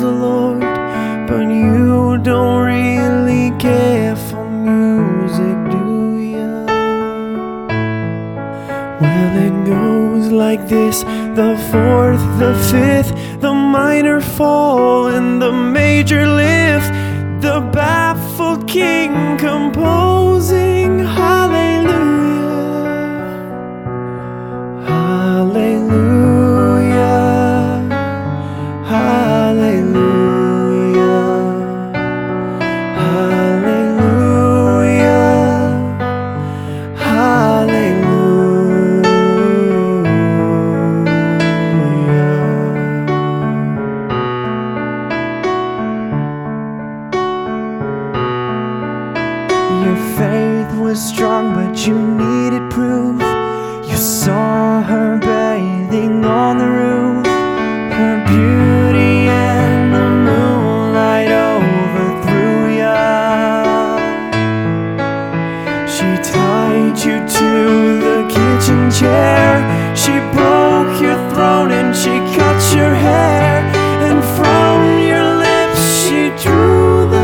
the Lord, but you don't really care for music, do ya? Well, it goes like this: the fourth, the fifth, the minor fall, and the major lift. The baffled king composing hallelujah, hallelujah, hallelujah, hallelujah, hallelujah. Your faith was strong, but you needed proof. You saw her bathing on the roof, her beauty and the moonlight overthrew ya. She tied you to the kitchen chair, she broke your throne and she cut your hair, and from your lips she drew the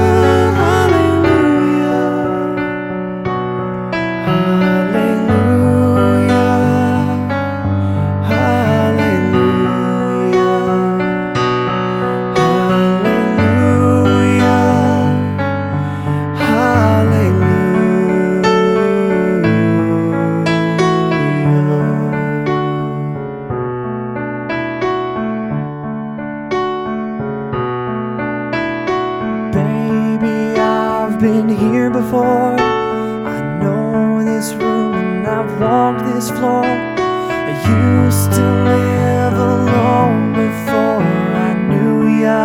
been here before. I know this room and I've walked this floor. I used to live alone before I knew ya.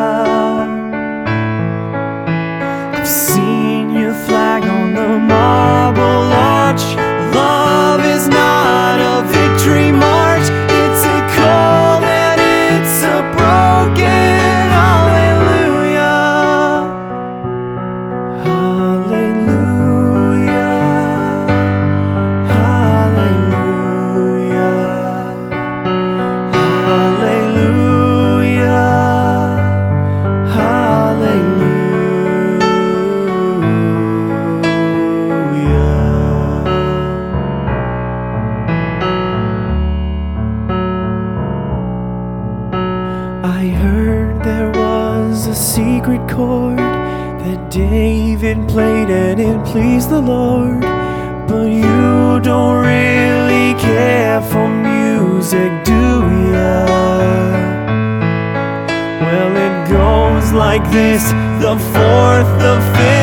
I've seen your flag on the marble arch. Love is not a victory march, it's a cold and it's a broken hallelujah. I heard there was a secret chord that David played and it pleased the Lord, but you don't really care for music, do ya? Well, it goes like this: the fourth, the fifth,